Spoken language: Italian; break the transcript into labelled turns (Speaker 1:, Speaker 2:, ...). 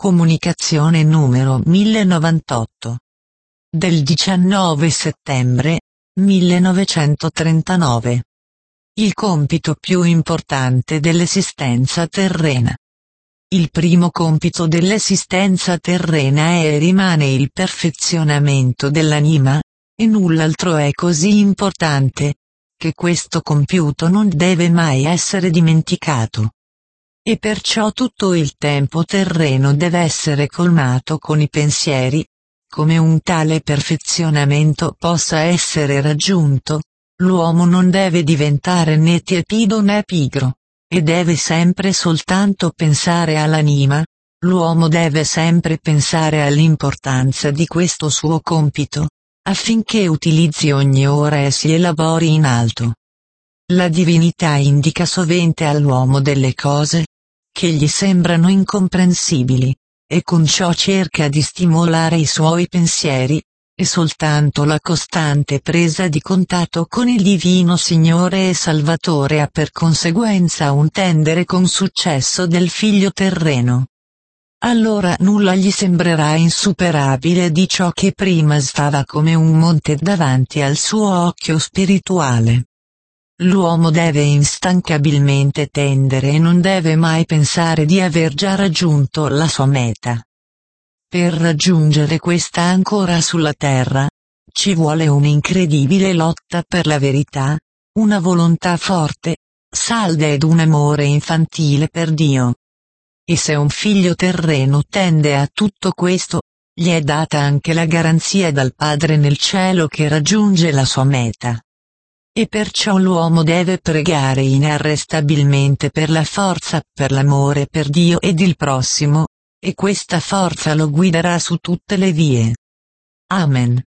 Speaker 1: Comunicazione numero 1098. Del 19 settembre 1939. Il compito più importante dell'esistenza terrena. Il primo compito dell'esistenza terrena è e rimane il perfezionamento dell'anima, e null'altro è così importante, che questo compiuto non deve mai essere dimenticato. E perciò tutto il tempo terreno deve essere colmato con i pensieri. Come un tale perfezionamento possa essere raggiunto, l'uomo non deve diventare né tiepido né pigro, e deve sempre soltanto pensare all'anima. L'uomo deve sempre pensare all'importanza di questo suo compito, affinché utilizzi ogni ora e si elabori in alto. La divinità indica sovente all'uomo delle cose che gli sembrano incomprensibili, e con ciò cerca di stimolare i suoi pensieri, e soltanto la costante presa di contatto con il Divino Signore e Salvatore ha per conseguenza un tendere con successo del figlio terreno. Allora nulla gli sembrerà insuperabile di ciò che prima stava come un monte davanti al suo occhio spirituale. L'uomo deve instancabilmente tendere e non deve mai pensare di aver già raggiunto la sua meta. Per raggiungere questa ancora sulla terra, ci vuole un'incredibile lotta per la verità, una volontà forte, salda ed un amore infantile per Dio. E se un figlio terreno tende a tutto questo, gli è data anche la garanzia dal Padre nel cielo che raggiunge la sua meta. E perciò l'uomo deve pregare inarrestabilmente per la forza, per l'amore per Dio ed il prossimo, e questa forza lo guiderà su tutte le vie. Amen.